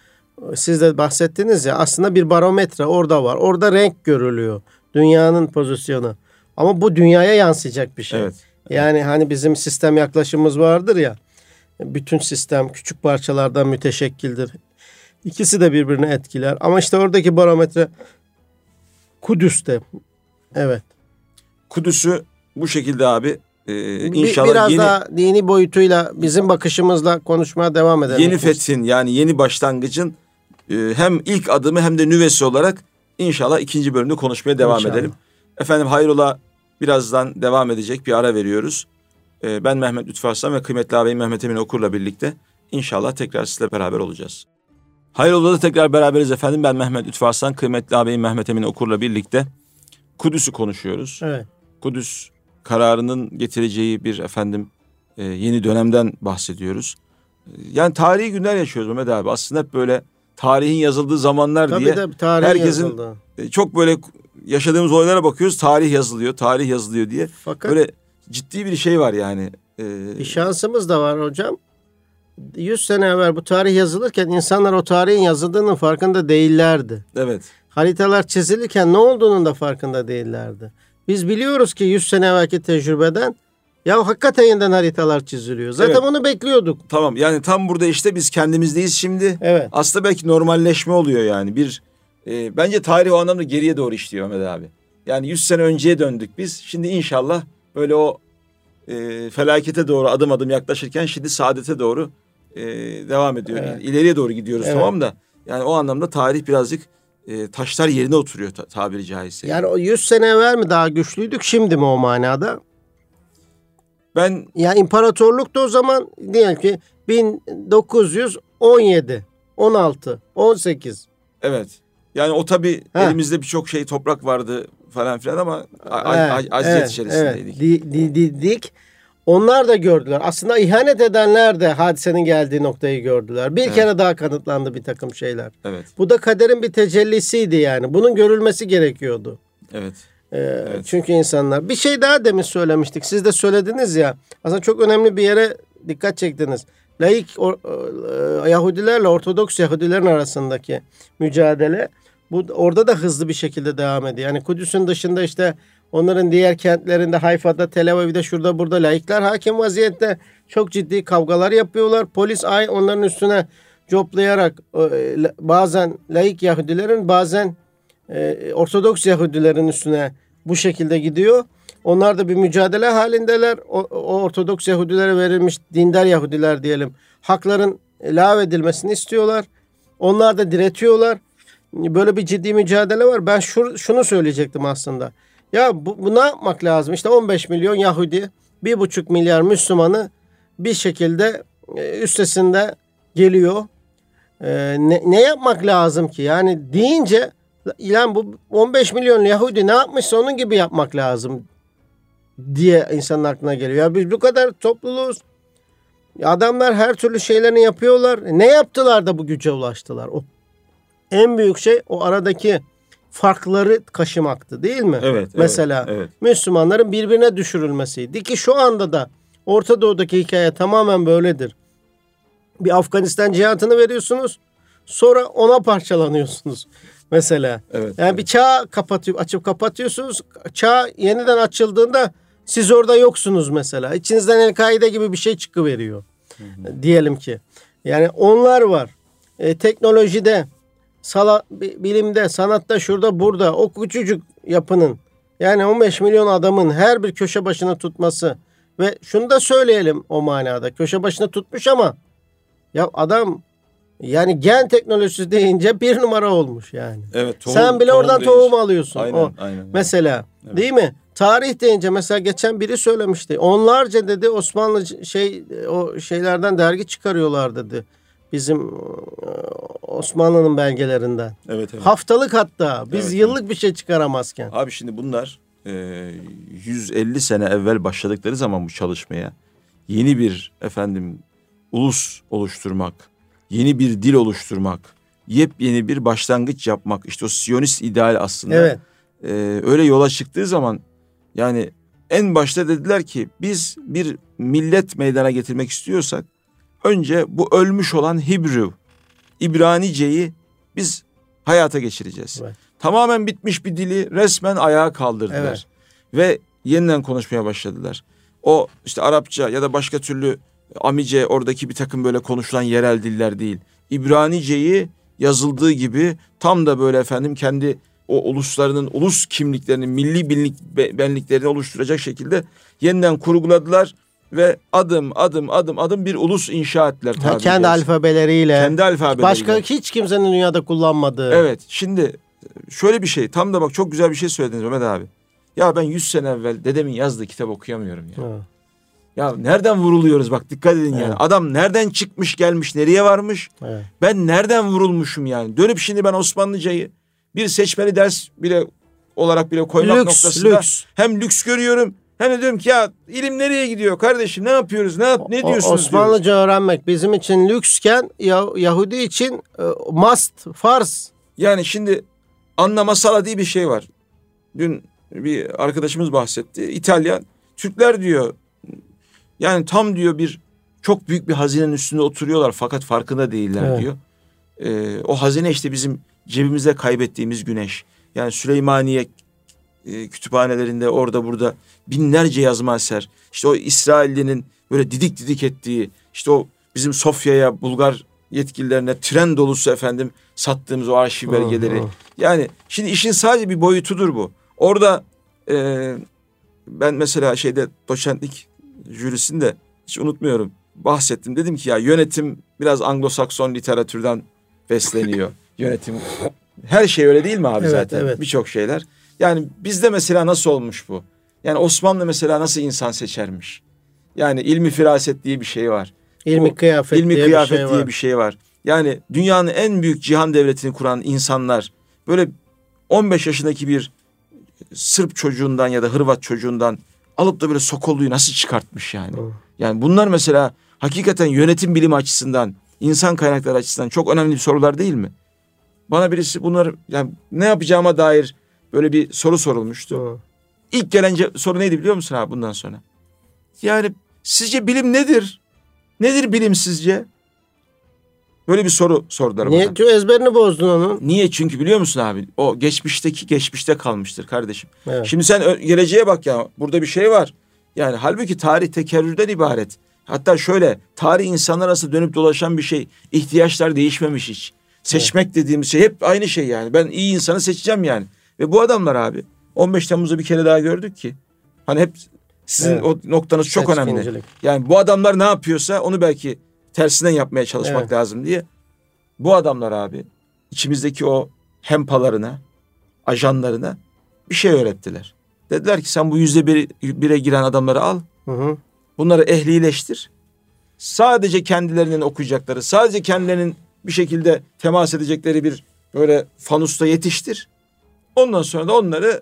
Siz de bahsettiniz ya, aslında bir barometre orada var. Orada renk görülüyor. Dünyanın pozisyonu. Ama bu dünyaya yansıyacak bir şey. Evet. Yani hani bizim sistem yaklaşımımız vardır ya. Bütün sistem küçük parçalardan müteşekkildir. İkisi de birbirini etkiler. Ama işte oradaki barometre Kudüs'te. Evet.
Kudüs'ü bu şekilde abi Ee, inşallah
biraz
yeni,
daha dini boyutuyla bizim bakışımızla konuşmaya devam edelim.
Yeni fethin yani yeni başlangıcın e, hem ilk adımı hem de nüvesi olarak inşallah ikinci bölümde konuşmaya devam
İnşallah.
edelim. Efendim hayrola birazdan devam edecek, bir ara veriyoruz. Ee, ben Mehmet Lütfü Arslan ve kıymetli ağabeyim Mehmet Emin Okur'la birlikte inşallah tekrar sizle beraber olacağız. Hayrola'da tekrar beraberiz efendim. Ben Mehmet Lütfü Arslan, kıymetli ağabeyim Mehmet Emin Okur'la birlikte Kudüs'ü konuşuyoruz.
Evet.
Kudüs kararının getireceği bir efendim e, yeni dönemden bahsediyoruz. Yani tarihi günler yaşıyoruz Mehmet abi. Aslında hep böyle tarihin yazıldığı zamanlar
Tabii
diye
de tarihin
herkesin
yazıldı.
e, çok böyle yaşadığımız olaylara bakıyoruz. Tarih yazılıyor, tarih yazılıyor diye.
Fakat
Böyle ciddi bir şey var yani. Ee,
bir şansımız da var hocam. yüz sene evvel bu tarih yazılırken insanlar o tarihin yazıldığının farkında değillerdi.
Evet.
Haritalar çizilirken ne olduğunun da farkında değillerdi. Biz biliyoruz ki yüz sene evvelki tecrübeden ya hakikaten yeniden haritalar çiziliyor. Zaten
Evet.
onu bekliyorduk.
Tamam yani tam burada işte biz kendimizdeyiz şimdi.
Evet.
Aslında belki normalleşme oluyor yani. Bir e, bence tarih o anlamda geriye doğru işliyor Mehmet abi. Yani yüz sene önceye döndük biz. Şimdi inşallah böyle o e, felakete doğru adım adım yaklaşırken şimdi saadete doğru e, devam ediyor.
Evet.
Yani ileriye doğru gidiyoruz
Evet.
tamam da. Yani o anlamda tarih birazcık e, taşlar yerine oturuyor ta, tabiri caizse.
Yani o yüz sene evvel mi daha güçlüydük şimdi mi o manada?
Ben
Ya imparatorluk da o zaman diyelim ki bin dokuz yüz on yedi, on altı, on sekiz.
evet. Yani o tabii
Ha.
elimizde birçok şey toprak vardı falan filan ama a- a-
Evet,
a- aziyet
evet,
içerisindeydik.
evet. Di- di- di- dik. Onlar da gördüler. Aslında ihanet edenler de hadisenin geldiği noktayı gördüler. Bir
Evet.
kere daha kanıtlandı bir takım şeyler.
Evet.
Bu da kaderin bir tecellisiydi yani. Bunun görülmesi gerekiyordu.
Evet.
Ee,
Evet.
Çünkü insanlar. Bir şey daha demin söylemiştik. Siz de söylediniz ya. Aslında çok önemli bir yere dikkat çektiniz. Laik or, e, Yahudilerle Ortodoks Yahudilerin arasındaki mücadele. Bu orada da hızlı bir şekilde devam ediyor. Yani Kudüs'ün dışında işte onların diğer kentlerinde Hayfa'da, Tel Aviv'de, şurada burada laikler hakim vaziyette çok ciddi kavgalar yapıyorlar. Polis ay onların üstüne coplayarak e, bazen laik Yahudilerin bazen e, Ortodoks Yahudilerin üstüne bu şekilde gidiyor. Onlar da bir mücadele halindeler. O, o Ortodoks Yahudilere verilmiş dindar Yahudiler diyelim hakların lağvedilmesini istiyorlar. Onlar da diretiyorlar. Böyle bir ciddi mücadele var. Ben şur, şunu söyleyecektim aslında. Ya bu, bu ne yapmak lazım? İşte on beş milyon Yahudi, bir buçuk milyar Müslümanı bir şekilde e, üstesinde geliyor. E, ne, ne yapmak lazım ki? Yani deyince yani bu on beş milyon Yahudi ne yapmışsa onun gibi yapmak lazım diye insanın aklına geliyor. Ya biz bu kadar topluluğuz. Adamlar her türlü şeylerini yapıyorlar. Ne yaptılar da bu güce ulaştılar? O en büyük şey o aradaki farkları kaşımaktı değil mi?
Evet.
Mesela
evet, evet.
Müslümanların birbirine düşürülmesiydi ki şu anda da Orta Doğu'daki hikaye tamamen böyledir. Bir Afganistan cihatını veriyorsunuz, sonra ona parçalanıyorsunuz mesela.
Evet,
yani
evet.
bir çağ kapatıyor, açıp kapatıyorsunuz. Çağ yeniden açıldığında siz orada yoksunuz mesela. İçinizden El-Kaide gibi bir şey çıkıveriyor. Hı hı. Diyelim ki. Yani onlar var. E, teknolojide, sala, bilimde, sanatta, şurada, burada o küçücük yapının yani on beş milyon adamın her bir köşe başına tutması ve şunu da söyleyelim o manada. Köşe başına tutmuş ama ya adam yani gen teknolojisi deyince bir numara olmuş yani.
Evet, tohum,
sen bile
tohum
oradan
değiş.
tohum alıyorsun.
Aynen,
o.
aynen.
Mesela
evet.
Değil mi? Tarih deyince mesela geçen biri söylemişti. Onlarca dedi Osmanlı şey o şeylerden dergi çıkarıyorlar dedi. Bizim Osmanlı'nın belgelerinden.
Evet, evet.
Haftalık hatta. Biz
evet,
yıllık
evet.
bir şey çıkaramazken.
Abi şimdi bunlar e, yüz elli sene evvel başladıkları zaman bu çalışmaya yeni bir efendim ulus oluşturmak, yeni bir dil oluşturmak, yepyeni bir başlangıç yapmak. İşte o Siyonist ideal aslında.
Evet.
E, öyle yola çıktığı zaman yani en başta dediler ki biz bir millet meydana getirmek istiyorsak önce bu ölmüş olan Hibru, İbranice'yi biz hayata geçireceğiz.
Evet.
Tamamen bitmiş bir dili resmen ayağa kaldırdılar.
Evet.
Ve yeniden konuşmaya başladılar. O işte Arapça ya da başka türlü Amice oradaki bir takım böyle konuşulan yerel diller değil. İbranice'yi yazıldığı gibi tam da böyle efendim kendi o uluslarının, ulus kimliklerini, milli benlik, benliklerini oluşturacak şekilde yeniden kurguladılar ve adım adım adım adım bir ulus inşa ettiler.
Ha, kendi caizse. alfabeleriyle.
Kendi alfabeleriyle.
Başka hiç kimsenin dünyada kullanmadığı.
Evet. Şimdi şöyle bir şey. Tam da bak çok güzel bir şey söylediniz Mehmet abi. Ya ben yüz sene evvel dedemin yazdığı kitap okuyamıyorum ya. Ha. Ya nereden vuruluyoruz bak dikkat edin yani. Evet. Adam nereden çıkmış gelmiş nereye varmış. Evet. Ben nereden vurulmuşum yani. Dönüp şimdi ben Osmanlıcayı bir seçmeli ders bile olarak bile koymak lüks, noktasında lüks. Hem lüks görüyorum hem de diyorum ki ya ilim nereye gidiyor kardeşim ne yapıyoruz ne yap ne diyorsunuz
o, Osmanlıca diyoruz. Öğrenmek bizim için lüksken Yahudi için must, farz.
Yani şimdi Anna Masala diye bir şey var. Dün bir arkadaşımız bahsetti. İtalyan Türkler diyor yani tam diyor bir çok büyük bir hazinenin üstünde oturuyorlar fakat farkında değiller evet. diyor. Ee, o hazine işte bizim cebimizde kaybettiğimiz güneş. Yani Süleymaniye e, kütüphanelerinde orada burada binlerce yazma eser. İşte o İsrailli'nin böyle didik didik ettiği, işte o bizim Sofya'ya Bulgar yetkililerine tren dolusu efendim sattığımız o arşiv belgeleri. Yani şimdi işin sadece bir boyutudur bu. Orada e, ben mesela şeyde doçentlik jürisinde hiç unutmuyorum bahsettim. Dedim ki ya yönetim biraz Anglo-Sakson literatürden besleniyor. Yönetim her şey öyle değil mi abi evet, zaten evet. Birçok şeyler. Yani bizde mesela nasıl olmuş bu? Yani Osmanlı mesela nasıl insan seçermiş? Yani ilmi firaset diye bir şey var.
İlmi kıyafet,
ilmi
diye,
kıyafet
bir şey
diye
var.
bir şey var. Yani dünyanın en büyük cihan devletini kuran insanlar böyle on beş yaşındaki bir Sırp çocuğundan ya da Hırvat çocuğundan alıp da böyle Sokollu'yu nasıl çıkartmış yani? Oh. Yani bunlar mesela hakikaten yönetim bilimi açısından, insan kaynakları açısından çok önemli sorular değil mi? Bana birisi bunları yani ne yapacağıma dair böyle bir soru sorulmuştu. Oh. İlk gelen soru neydi biliyor musun abi bundan sonra? Yani sizce bilim nedir? Nedir bilim sizce? Böyle bir soru sordular
Niye? Niye ezberini bozdun onun?
Niye? Çünkü biliyor musun abi? O geçmişteki geçmişte kalmıştır kardeşim. Evet. Şimdi sen geleceğe bak ya. Burada bir şey var. Yani halbuki tarih tekerrürden ibaret. Hatta şöyle tarih insanlar arasında dönüp dolaşan bir şey. İhtiyaçlar değişmemiş hiç. Seçmek evet. dediğimiz şey hep aynı şey yani. Ben iyi insanı seçeceğim yani. Ve bu adamlar abi on beş Temmuz'da bir kere daha gördük ki. Hani hep sizin evet. o noktanız çok Seçkincilik. önemli. Yani bu adamlar ne yapıyorsa onu belki tersinden yapmaya çalışmak evet. lazım diye. Bu adamlar abi içimizdeki o hempalarına, ajanlarına bir şey öğrettiler. Dediler ki sen bu yüzde bir, bire giren adamları al. Hı hı. Bunları ehlileştir. Sadece kendilerinin okuyacakları, sadece kendilerinin bir şekilde temas edecekleri bir böyle fanusta yetiştir. Ondan sonra da onları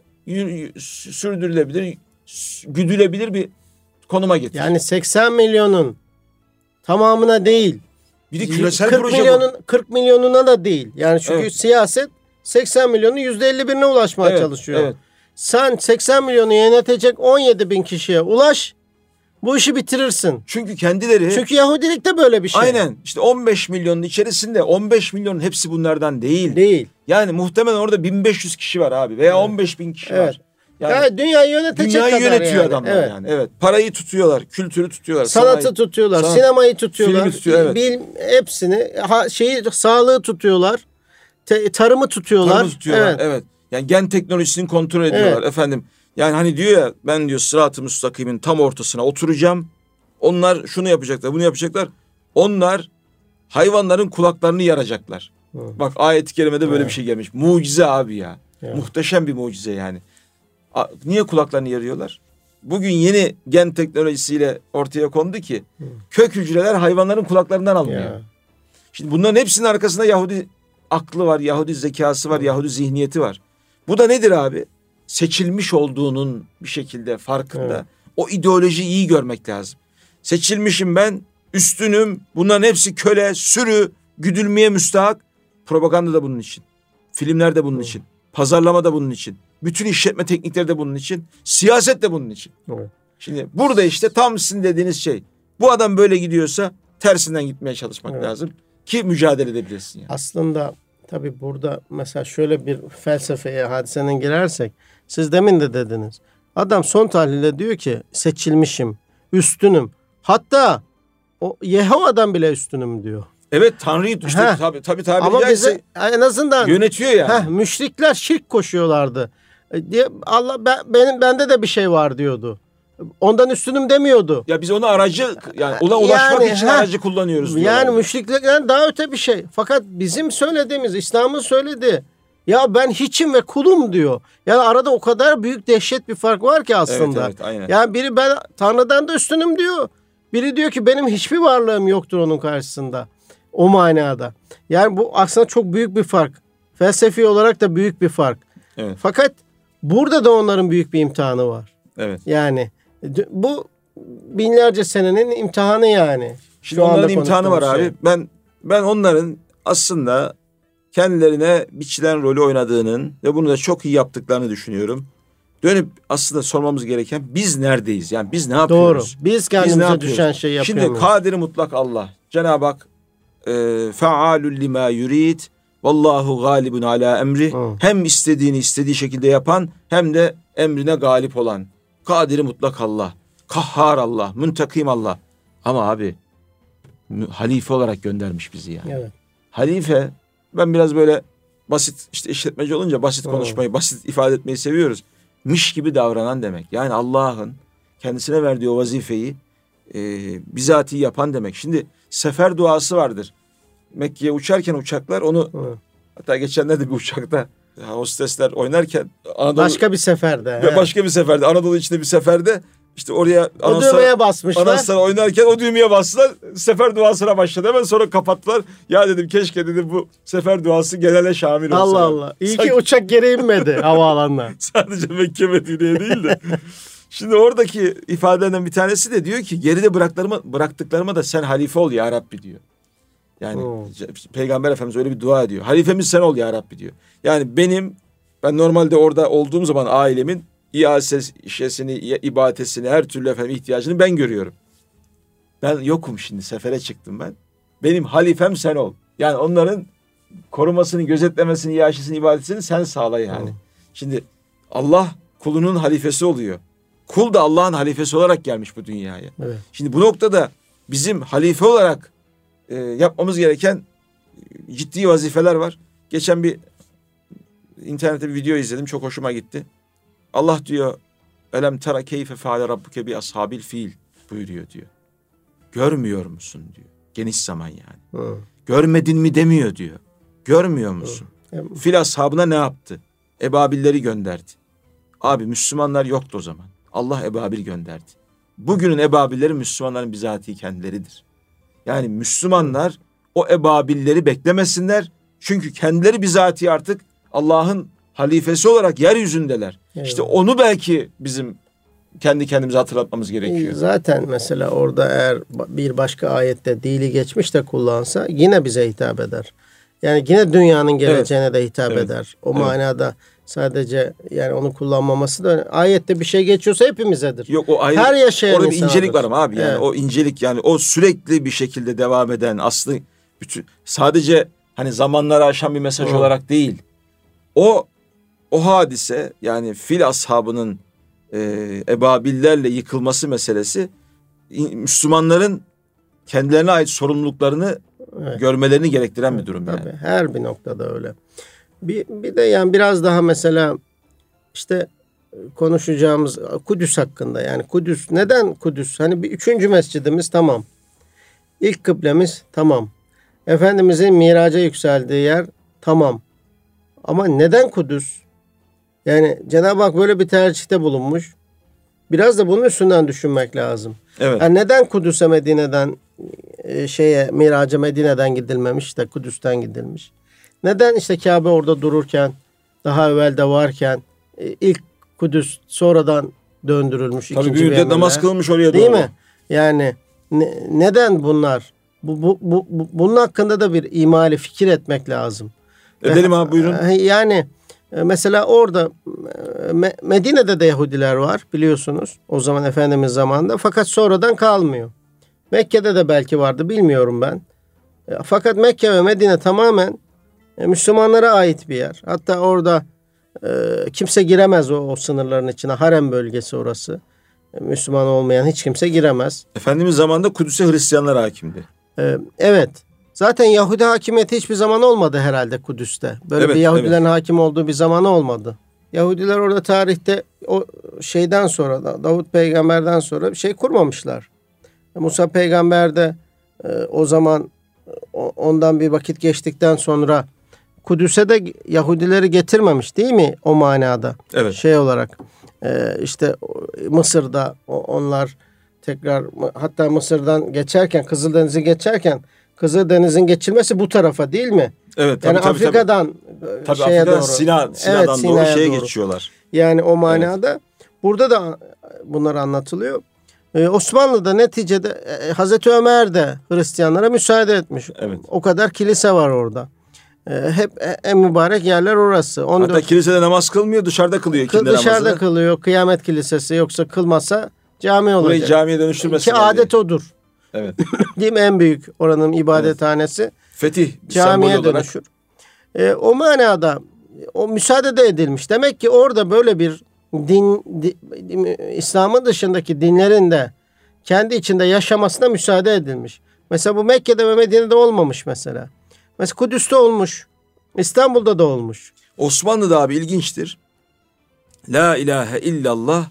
sürdürülebilir, güdülebilir bir konuma getir.
Yani seksen milyonun tamamına değil.
Bir de küresel
kırk
proje
milyonun, bu. kırk milyonuna da değil. Yani çünkü evet. siyaset seksen milyonun yüzde elli birine ulaşmaya evet, çalışıyor. Evet. Sen seksen milyonu yönetecek on yedi bin kişiye ulaş. Bu işi bitirirsin.
Çünkü kendileri...
Çünkü Yahudilik de böyle bir şey.
Aynen. İşte on beş milyonun içerisinde on beş milyonun hepsi bunlardan değil.
Değil.
Yani muhtemelen orada bin beş yüz kişi var abi. Veya evet. on beş bin kişi evet. var.
Yani, yani dünyayı yönetecek
dünyayı
kadar
yönetiyor
yani.
adamlar
evet.
yani. Evet. Parayı tutuyorlar, kültürü tutuyorlar.
Sanatı
sanayi,
tutuyorlar,
sanat,
sinemayı tutuyorlar.
Tutuyor, evet.
Bil, hepsini, ha, şeyi, sağlığı tutuyorlar. Te, tarımı tutuyorlar.
Tarımı tutuyorlar, evet. evet. Yani gen teknolojisini kontrol ediyorlar evet. efendim. Yani hani diyor ya ben diyor sırat-ı müstakimin tam ortasına oturacağım. Onlar şunu yapacaklar, bunu yapacaklar. Onlar hayvanların kulaklarını yaracaklar. Hı. Bak ayet-i kerimede böyle Hı. bir şey gelmiş. Mucize abi ya. Hı. Muhteşem bir mucize yani. Niye kulaklarını yarıyorlar? Bugün yeni gen teknolojisiyle ortaya kondu ki Hı. kök hücreler hayvanların kulaklarından alınıyor. Ya. Şimdi bunların hepsinin arkasında Yahudi aklı var, Yahudi zekası var, Hı. Yahudi zihniyeti var. Bu da nedir abi? Seçilmiş olduğunun bir şekilde farkında. Evet. O ideolojiyi iyi görmek lazım. Seçilmişim ben, üstünüm, bunların hepsi köle, sürü, güdülmeye müstahak. Propaganda da bunun için. Filmler de bunun evet. için. Pazarlama da bunun için. Bütün işletme teknikleri de bunun için. Siyaset de bunun için. Evet. Şimdi burada işte tam sizin dediğiniz şey. Bu adam böyle gidiyorsa tersinden gitmeye çalışmak evet. lazım. Ki mücadele edebilirsin yani.
Aslında tabii burada mesela şöyle bir felsefeye, hadisenin girersek. Siz demin de dediniz. Adam son tahlilde diyor ki seçilmişim, üstünüm. Hatta o Yehova'dan bile üstünüm diyor.
Evet, Tanrı'yı işte
Heh.
tabii tabii tabii
Ama
caizse
bize en azından
yönetiyor yani.
heh, müşrikler şirk koşuyorlardı. E, diye Allah ben, benim bende de bir şey var diyordu. Ondan üstünüm demiyordu.
Ya biz onu aracı yani ona ulaşmak
Yani,
için
heh,
aracı kullanıyoruz diyorlar.
Yani müşriklerden daha öte bir şey. Fakat bizim söylediğimiz, İslam'ın söylediği, ya ben hiçim ve kulum diyor. Yani arada o kadar büyük dehşet bir fark var ki aslında.
Evet, evet, aynen.
Yani biri ben Tanrı'dan da üstünüm diyor. Biri diyor ki benim hiçbir varlığım yoktur onun karşısında. O manada. Yani bu aslında çok büyük bir fark. Felsefi olarak da büyük bir fark.
Evet.
Fakat burada da onların büyük bir imtihanı var.
Evet.
Yani bu binlerce senenin imtihanı yani.
Şimdi onların imtihanı var abi.
Şey.
Ben ben onların aslında kendilerine biçilen rolü oynadığının ve bunu da çok iyi yaptıklarını düşünüyorum. Dönüp aslında sormamız gereken biz neredeyiz? Yani biz ne yapıyoruz?
Doğru. Biz kendimize biz düşen şeyi yapıyoruz.
Şimdi kadiri mutlak Allah. Cenab-ı Hak e, fealul lima yurid vallahu galibun ala emri. Hı. Hem istediğini istediği şekilde yapan hem de emrine galip olan. Kadiri mutlak Allah. Kahhar Allah. Müntekim Allah. Ama abi halife olarak göndermiş bizi yani.
Evet.
Halife, ben biraz böyle basit işte işletmeci olunca basit konuşmayı, basit ifade etmeyi seviyoruz. Miş gibi davranan demek. Yani Allah'ın kendisine verdiği o vazifeyi e, bizatihi yapan demek. Şimdi sefer duası vardır. Mekke'ye uçarken uçaklar onu Hı. hatta geçenlerde bir uçakta hostesler oynarken Anadolu,
başka bir seferde.
He. Başka bir seferde Anadolu içinde bir seferde işte oraya
o anonslar, düğmeye basmışlar.
Anonslar oynarken o düğmeye bastılar. Sefer duasına başladı. Hemen sonra kapattılar. Ya dedim keşke dedim bu sefer duası genele şamil olsa.
Allah Allah. İyi Sanki... ki uçak geri inmedi havaalanına.
Sadece Mekke Medine'ye değil de. Şimdi oradaki ifadeden bir tanesi de diyor ki geride bıraktıklarıma, bıraktıklarıma da sen halife ol ya Rabbi diyor. Yani hmm. Peygamber Efendimiz öyle bir dua ediyor. Halifemiz sen ol ya Rabbi diyor. Yani benim ben normalde orada olduğum zaman ailemin İASesini, ibadetini, her türlü efendim ihtiyacını ben görüyorum. Ben yokum şimdi, sefere çıktım ben. Benim halifem sen ol. Yani onların korumasını, gözetlemesini, iaşesini, ibadetini sen sağla yani. Hmm. Şimdi Allah kulunun halifesi oluyor. Kul da Allah'ın halifesi olarak gelmiş bu dünyaya.
Evet.
Şimdi bu noktada bizim halife olarak e, yapmamız gereken ciddi vazifeler var. Geçen bir internette bir video izledim, çok hoşuma gitti. Allah diyor, elem tera keyfe feale rabbuke bi ashabil fil buyuruyor diyor. Görmüyor musun diyor. Geniş zaman yani. Hı. Görmedin mi demiyor diyor. Görmüyor musun? Hı. Fil ashabına ne yaptı? Ebabilleri gönderdi. Abi Müslümanlar yoktu o zaman. Allah ebabil gönderdi. Bugünün ebabilleri Müslümanların bizatihi kendileridir. Yani Müslümanlar o ebabilleri beklemesinler. Çünkü kendileri bizatihi artık Allah'ın halifesi olarak yeryüzündeler. Evet. İşte onu belki bizim kendi kendimize hatırlatmamız gerekiyor.
Zaten mesela orada eğer bir başka ayette dili geçmiş de kullansa yine bize hitap eder. Yani yine dünyanın geleceğine evet. de hitap evet. eder. O evet. manada sadece yani onu kullanmaması da ayette bir şey geçiyorsa hepimizedir.
Yok o ayrı.
Her yaşayan
orada bir incelik var ama abi yani
evet.
o incelik yani o sürekli bir şekilde devam eden aslında bütün sadece hani zamanları aşan bir mesaj Hı. olarak değil. O o hadise yani fil ashabının e, ebabillerle yıkılması meselesi Müslümanların kendilerine ait sorumluluklarını evet. görmelerini gerektiren evet, bir durum
tabii,
yani.
Her bir noktada öyle. Bir, bir de yani biraz daha mesela işte konuşacağımız Kudüs hakkında yani Kudüs neden Kudüs? Hani bir üçüncü mescidimiz tamam. İlk kıblemiz tamam. Efendimizin miraca yükseldiği yer tamam. Ama neden Kudüs? Yani Cenab-ı Hak böyle bir tercihte bulunmuş. Biraz da bunun üstünden düşünmek lazım.
Evet.
Yani neden Kudüs'e Medine'den şeye miraca Medine'den gidilmemiş de Kudüs'ten gidilmiş? Neden işte Kabe orada dururken daha evvel de varken ilk Kudüs sonradan döndürülmüş?
Tabii bir müddet namaz kılmış oraya doğru.
Değil mi? Yani ne, neden bunlar? Bu, bu, bu, bu, bunun hakkında da bir imali fikir etmek lazım.
Edelim abi buyurun.
Yani mesela orada Medine'de de Yahudiler var biliyorsunuz. O zaman Efendimiz zamanında. Fakat sonradan kalmıyor. Mekke'de de belki vardı bilmiyorum ben. Fakat Mekke ve Medine tamamen Müslümanlara ait bir yer. Hatta orada e, kimse giremez o, o sınırların içine. Harem bölgesi orası. Müslüman olmayan hiç kimse giremez.
Efendimiz zamanında Kudüs'e Hristiyanlar hakimdi.
E, evet. Zaten Yahudi hakimiyeti hiçbir zaman olmadı herhalde Kudüs'te. Böyle
evet,
bir Yahudilerin
evet.
hakim olduğu bir zamanı olmadı. Yahudiler orada tarihte o şeyden sonra da Davut peygamberden sonra bir şey kurmamışlar. Musa peygamber de e, o zaman ondan bir vakit geçtikten sonra Kudüs'e de Yahudileri getirmemiş değil mi o manada?
Evet.
Şey olarak e, işte Mısır'da onlar tekrar, hatta Mısır'dan geçerken, Kızıldeniz'i geçerken, Kızıldeniz'in geçilmesi bu tarafa değil mi?
Evet. Tabii,
yani
tabii,
Afrika'dan
tabii. Tabii
şeye
Afrika'dan
doğru.
Sina, Sina'dan
evet,
doğru
Sina'ya
şeye
doğru.
geçiyorlar.
Yani o manada evet. Burada da bunlar anlatılıyor. Ee, Osmanlı'da neticede e, Hazreti Ömer de Hristiyanlara müsaade etmiş.
Evet.
O kadar kilise var orada. Ee, hep en mübarek yerler orası. on dört
Hatta kilisede namaz kılmıyor, dışarıda kılıyor ikindi namazını.
Dışarıda kılıyor. Kıyamet Kilisesi, yoksa kılmasa cami olacak.
Burayı camiye dönüştürmesin.
Ki adet
diye.
odur.
Evet.
Değil mi? En büyük oranın ibadethanesi.
Evet. Fetih
camiye dönüşür. Ee, o manada o müsaade de edilmiş. Demek ki orada böyle bir din, din İslam'ın dışındaki dinlerin de kendi içinde yaşamasına müsaade edilmiş. Mesela bu Mekke'de ve Medine'de olmamış mesela. Mesela Kudüs'te olmuş. İstanbul'da da olmuş.
Osmanlı'da abi ilginçtir. La ilahe illallah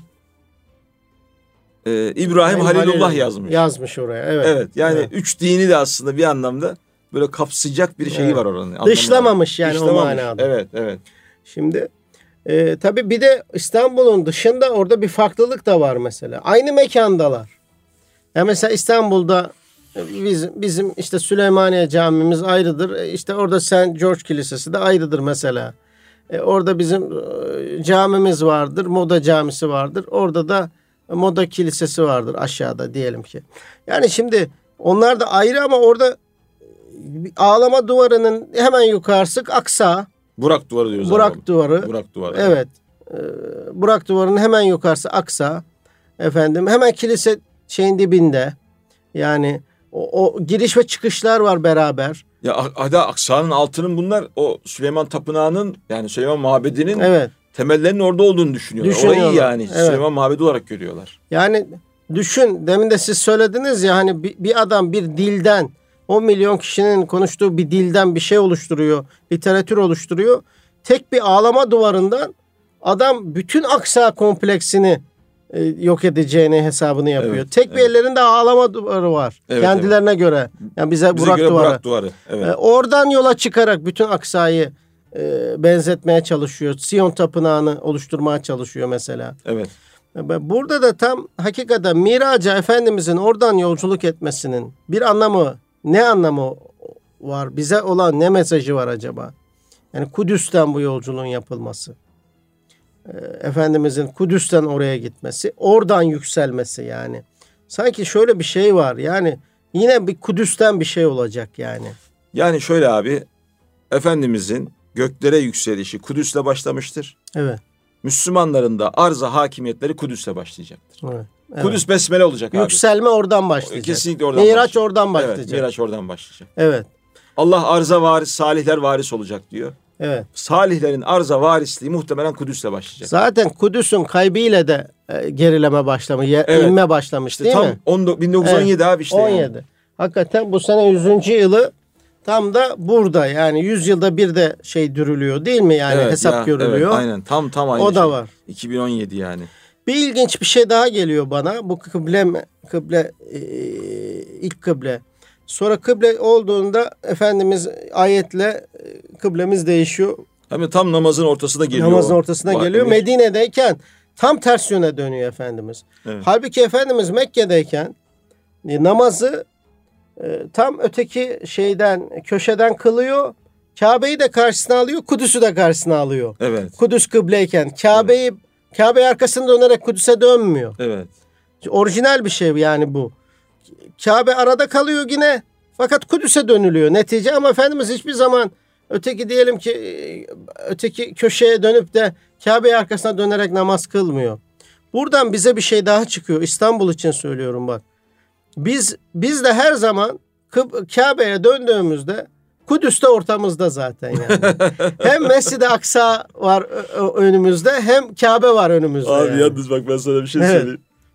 e, İbrahim
Yani
Halilullah
Halil
yazmış.
Yazmış oraya. Evet.
Evet. Yani
evet.
üç dini de aslında bir anlamda böyle kapsayacak bir şeyi
evet.
var oranın.
Dışlamamış yani
Dışlamamış.
o manada.
Evet, evet.
Şimdi e, tabii bir de İstanbul'un dışında orada bir farklılık da var mesela. Aynı mekandalar. Ya mesela İstanbul'da bizim, bizim işte Süleymaniye Camimiz ayrıdır. İşte orada Saint George Kilisesi de ayrıdır mesela. E, orada bizim e, camimiz vardır. Moda camisi vardır. Orada da Moda Kilisesi vardır aşağıda diyelim ki. Yani şimdi onlar da ayrı ama orada ağlama duvarının hemen yukarısı Aksa.
Burak duvarı diyoruz.
Burak
abi.
duvarı.
Burak duvarı.
Evet. Ee, Burak duvarının hemen yukarısı Aksa. Efendim hemen kilise şeyin dibinde. Yani o, o giriş ve çıkışlar var beraber.
Ya hatta Aksa'nın altının bunlar o Süleyman Tapınağı'nın yani Süleyman Mabedi'nin
evet.
temellerinin orada olduğunu düşünüyorlar. Orayı yani
evet.
Süleyman Mabedi olarak görüyorlar.
Yani düşün, demin de siz söylediniz ya hani bir, bir adam bir dilden on milyon kişinin konuştuğu bir dilden bir şey oluşturuyor. Literatür oluşturuyor. Tek bir ağlama duvarından adam bütün Aksa kompleksini e, yok edeceğini hesabını yapıyor.
Evet,
Tek
evet.
bir ellerinde ağlama duvarı var.
Evet,
kendilerine evet. göre. Yani bize,
bize
Burak
göre
duvarı.
Burak duvarı. Evet.
E, oradan yola çıkarak bütün Aksa'yı e, benzetmeye çalışıyor. Siyon Tapınağı'nı oluşturmaya çalışıyor mesela.
Evet.
Burada da tam hakikaten Miraç'a Efendimizin oradan yolculuk etmesinin bir anlamı, ne anlamı var? Bize olan ne mesajı var acaba? Yani Kudüs'ten bu yolculuğun yapılması. Efendimizin Kudüs'ten oraya gitmesi, oradan yükselmesi yani. Sanki şöyle bir şey var yani yine bir Kudüs'ten bir şey olacak yani.
Yani şöyle abi, Efendimizin göklere yükselişi Kudüs'le başlamıştır.
Evet.
Müslümanların da arza hakimiyetleri Kudüs'le başlayacaktır.
Evet. Evet.
Kudüs besmele olacak abi.
Yükselme oradan başlayacak.
Kesinlikle oradan
Miraç
başlayacak.
oradan başlayacak.
Evet, Miraç oradan başlayacak.
Evet.
Allah arza varis, salihler varis olacak diyor.
Evet.
Salihlerin arza varisliği muhtemelen Kudüs'le başlayacak.
Zaten Kudüs'ün kaybıyla de e, gerileme başlamış, ye,
evet.
inme başlamış
işte
değil
tam
mi?
on, bin dokuz yüz on yedi evet. abi işte.
on yedi. Yani. Hakikaten bu sene yüzüncü yılı tam da burada yani yüz yılda bir de şey dürülüyor değil mi yani
evet,
hesap
ya,
görülüyor.
Evet, aynen tam tam aynı
o
şey.
da var.
iki bin on yedi yani.
Bir ilginç bir şey daha geliyor bana. Bu kıble kıble e, ilk kıble. Sonra kıble olduğunda Efendimiz ayetle kıblemiz değişiyor.
Hem tam namazın ortasına geliyor.
Namazın ortasına
o,
geliyor.
emir.
Medine'deyken tam ters yöne dönüyor Efendimiz.
Evet.
Halbuki Efendimiz Mekke'deyken e, namazı e, tam öteki şeyden köşeden kılıyor. Kabe'yi de karşısına alıyor. Kudüs'ü de karşısına alıyor.
Evet.
Kudüs kıbleyken Kabe'yi evet. Kabe arkasını dönerek Kudüs'e dönmüyor.
Evet.
Orijinal bir şey yani bu. Kabe arada kalıyor yine. Fakat Kudüs'e dönülüyor netice ama Efendimiz hiçbir zaman öteki diyelim ki öteki köşeye dönüp de Kabe'yi arkasına dönerek namaz kılmıyor. Buradan bize bir şey daha çıkıyor. İstanbul için söylüyorum bak. Biz biz de her zaman Kabe'ye döndüğümüzde Kudüs'te ortamızda zaten yani. Hem Mescid-i Aksa var önümüzde hem Kabe var önümüzde.
Abi
yani.
yalnız bak ben sana bir şey
evet.
söyleyeyim.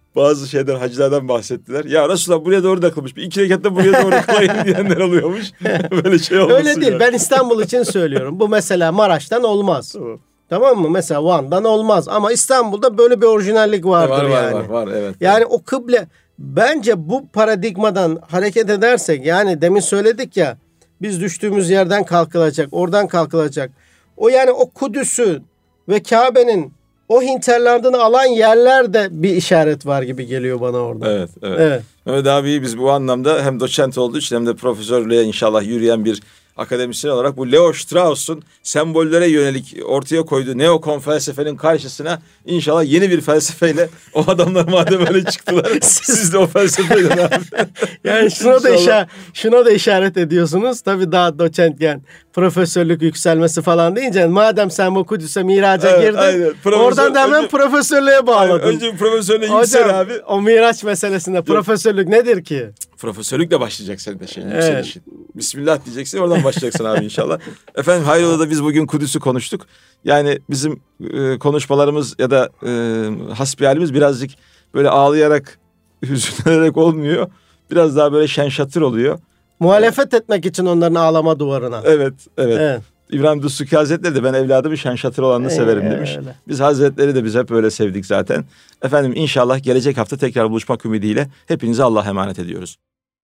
bazı şeyden, hacılardan bahsettiler. Ya Resulullah buraya doğru da kılmış. Bir iki rekatta buraya doğru kılayım diyenler oluyormuş. Böyle şey olmasın.
Öyle değil.
Yani.
Ben İstanbul için söylüyorum. Bu mesela Maraş'tan olmaz.
Tamam.
Tamam mı? Mesela Van'dan olmaz. Ama İstanbul'da böyle bir orijinallik vardır
var, var,
yani.
Var, var, evet.
Yani o kıble, bence bu paradigmadan hareket edersek, yani demin söyledik ya, biz düştüğümüz yerden kalkılacak, oradan kalkılacak. O yani o Kudüs'ü ve Kabe'nin o hinterlandını alan yerlerde bir işaret var gibi geliyor bana orada.
Evet, evet.
Evet.
Mehmet abi biz bu anlamda hem doçent olduğu için hem de profesörlüğe inşallah yürüyen bir akademisyen olarak bu Leo Strauss'un sembollere yönelik ortaya koyduğu neokon felsefenin karşısına inşallah yeni bir felsefeyle o adamlar madem öyle çıktılar siz de o felsefeyle abi.
Yani şuna da işaret, şuna da işaret ediyorsunuz. Tabii daha doçentken profesörlük yükselmesi falan deyince madem sen bu Kudüs'e miraca
evet,
girdin.
Aynen. Profesör,
oradan da hemen
önce,
profesörlüğe bağladın.
Aynen, önce profesörlüğe yüksel abi.
O miraç meselesinde Yok. profesörlük nedir ki?
Profesörlükle başlayacak senin de şeyin evet. yükselişin. Bismillah diyeceksin, oradan başlayacaksın abi inşallah. Efendim hayrola biz bugün Kudüs'ü konuştuk. Yani bizim e, konuşmalarımız ya da e, hasbihalimiz birazcık böyle ağlayarak, hüzünlenerek olmuyor. Biraz daha böyle şen şatır oluyor.
Muhalefet evet. etmek için onların ağlama duvarına.
Evet, evet.
evet.
İbrahim Dussuki Hazretleri de ben evladımı şen şatır olanını ee, severim demiş. Öyle. Biz Hazretleri de biz hep öyle sevdik zaten. Efendim inşallah gelecek hafta tekrar buluşmak ümidiyle hepinize Allah'a emanet ediyoruz.